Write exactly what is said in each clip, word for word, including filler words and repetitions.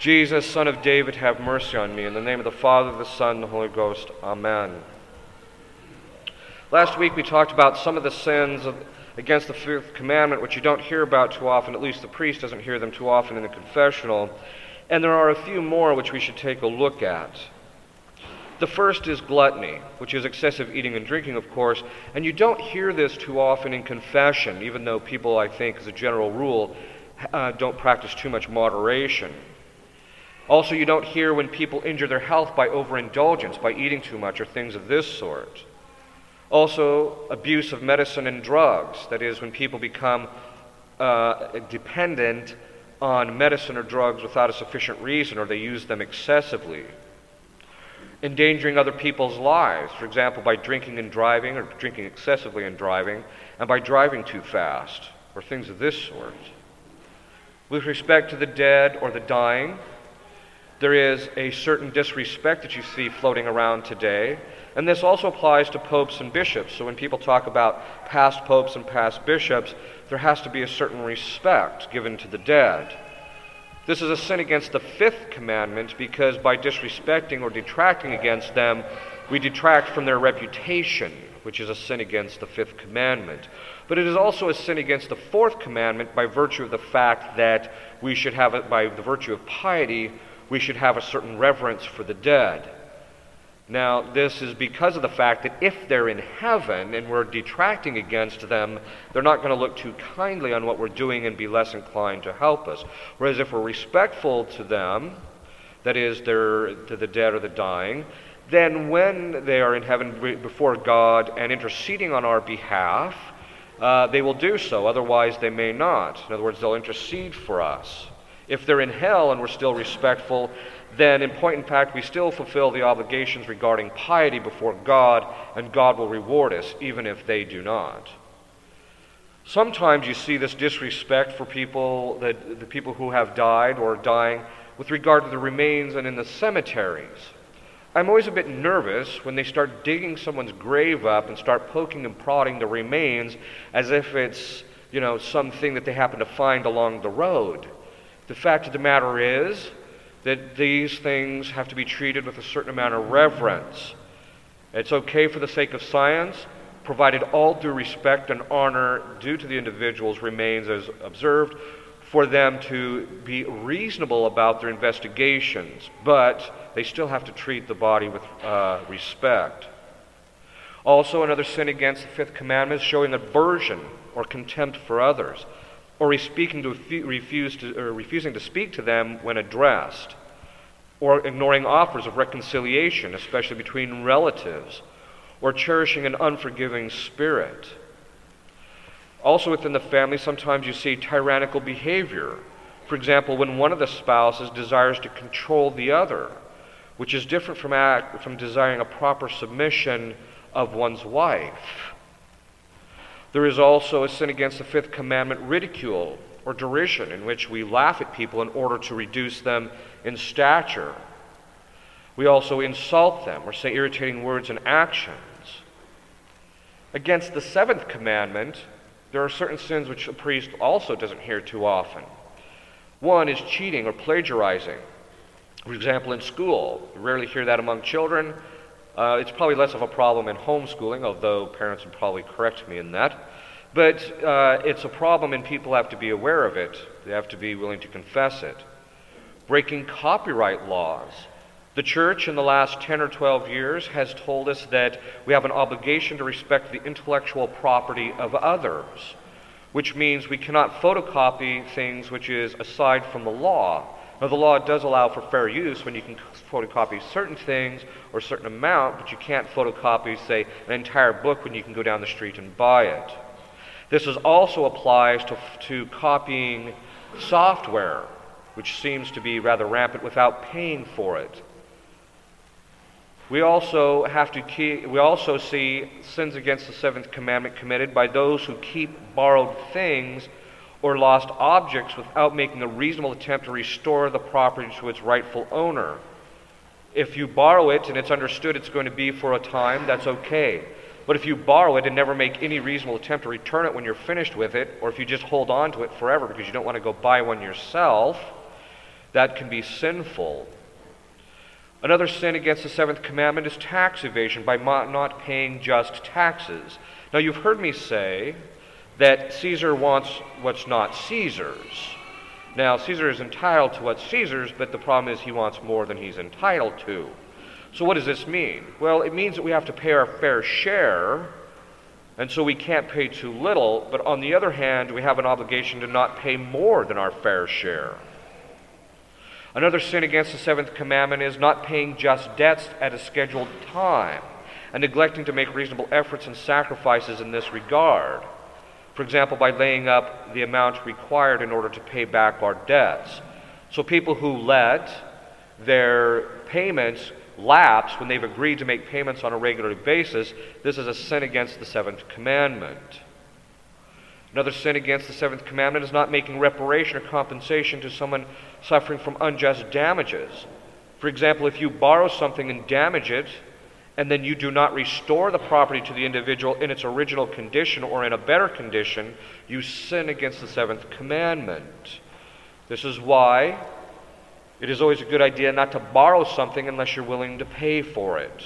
Jesus, Son of David, have mercy on me. In the name of the Father, the Son, and the Holy Ghost. Amen. Last week we talked about some of the sins of, against the fifth commandment, which you don't hear about too often, at least the priest doesn't hear them too often in the confessional. And there are a few more which we should take a look at. The first is gluttony, which is excessive eating and drinking, of course, and you don't hear this too often in confession, even though people, I think, as a general rule, uh, don't practice too much moderation. Also, you don't hear when people injure their health by overindulgence, by eating too much, or things of this sort. Also, abuse of medicine and drugs, that is, when people become uh, dependent on medicine or drugs without a sufficient reason, or they use them excessively. Endangering other people's lives, for example, by drinking and driving, or drinking excessively and driving, and by driving too fast, or things of this sort. With respect to the dead or the dying, there is a certain disrespect that you see floating around today, and this also applies to popes and bishops. So when people talk about past popes and past bishops, there has to be a certain respect given to the dead. This is a sin against the fifth commandment because by disrespecting or detracting against them, we detract from their reputation, which is a sin against the fifth commandment. But it is also a sin against the fourth commandment by virtue of the fact that we should have it, by the virtue of piety, we should have a certain reverence for the dead. Now, this is because of the fact that if they're in heaven and we're detracting against them, they're not going to look too kindly on what we're doing and be less inclined to help us. Whereas if we're respectful to them, that is, they're to the dead or the dying, then when they are in heaven before God and interceding on our behalf, uh, they will do so. Otherwise, they may not. In other words, they'll intercede for us. If they're in hell and we're still respectful, then in point and fact we still fulfill the obligations regarding piety before God, and God will reward us even if they do not. Sometimes you see this disrespect for people, that the people who have died or dying, with regard to the remains and in the cemeteries. I'm always a bit nervous when they start digging someone's grave up and start poking and prodding the remains as if it's, you know, something that they happen to find along the road. The fact of the matter is that these things have to be treated with a certain amount of reverence. It's okay for the sake of science, provided all due respect and honor due to the individual's remains as observed, for them to be reasonable about their investigations, but they still have to treat the body with uh, respect. Also, another sin against the fifth commandment is showing aversion or contempt for others, or speaking to refuse to, or refusing to speak to them when addressed, or ignoring offers of reconciliation, especially between relatives, or cherishing an unforgiving spirit. Also within the family, sometimes you see tyrannical behavior. For example, when one of the spouses desires to control the other, which is different from, act, from desiring a proper submission of one's wife. There is also a sin against the fifth commandment, ridicule or derision, in which we laugh at people in order to reduce them in stature. We also insult them or say irritating words and actions. Against the seventh commandment, there are certain sins which a priest also doesn't hear too often. One is cheating or plagiarizing. For example, in school, you rarely hear that among children. Uh, it's probably less of a problem in homeschooling, although parents would probably correct me in that. But uh, it's a problem and people have to be aware of it. They have to be willing to confess it. Breaking copyright laws. The church in the last ten or twelve years has told us that we have an obligation to respect the intellectual property of others, which means we cannot photocopy things which is aside from the law. Now, the law does allow for fair use when you can photocopy certain things or a certain amount, but you can't photocopy, say, an entire book when you can go down the street and buy it. This is also applies to, to copying software, which seems to be rather rampant without paying for it. We also have to keep, we also see sins against the seventh commandment committed by those who keep borrowed things or lost objects without making a reasonable attempt to restore the property to its rightful owner. If you borrow it and it's understood it's going to be for a time, that's okay. But if you borrow it and never make any reasonable attempt to return it when you're finished with it, or if you just hold on to it forever because you don't want to go buy one yourself, that can be sinful. Another sin against the seventh commandment is tax evasion by not paying just taxes. Now, you've heard me say that Caesar wants what's not Caesar's. Now, Caesar is entitled to what's Caesar's, but the problem is he wants more than he's entitled to. So what does this mean? Well, it means that we have to pay our fair share, and so we can't pay too little, but on the other hand, we have an obligation to not pay more than our fair share. Another sin against the seventh commandment is not paying just debts at a scheduled time and neglecting to make reasonable efforts and sacrifices in this regard. For example, by laying up the amount required in order to pay back our debts. So people who let their payments lapse when they've agreed to make payments on a regular basis, this is a sin against the seventh commandment. Another sin against the seventh commandment is not making reparation or compensation to someone suffering from unjust damages. For example, if you borrow something and damage it, and then you do not restore the property to the individual in its original condition or in a better condition, you sin against the seventh commandment. This is why it is always a good idea not to borrow something unless you're willing to pay for it.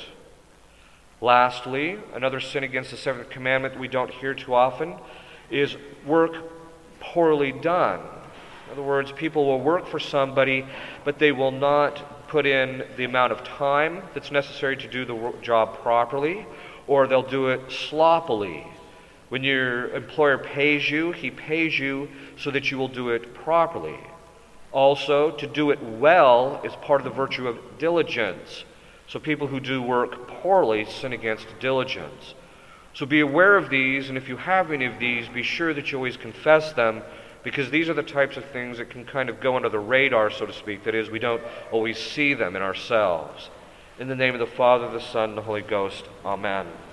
Lastly, another sin against the seventh commandment we don't hear too often is work poorly done. In other words, people will work for somebody, but they will not put in the amount of time that's necessary to do the job properly, or they'll do it sloppily. When your employer pays you, he pays you so that you will do it properly. Also, to do it well is part of the virtue of diligence. So people who do work poorly sin against diligence. So be aware of these, and if you have any of these, be sure that you always confess them, because these are the types of things that can kind of go under the radar, so to speak. That is, we don't always see them in ourselves. In the name of the Father, the Son, and the Holy Ghost, amen.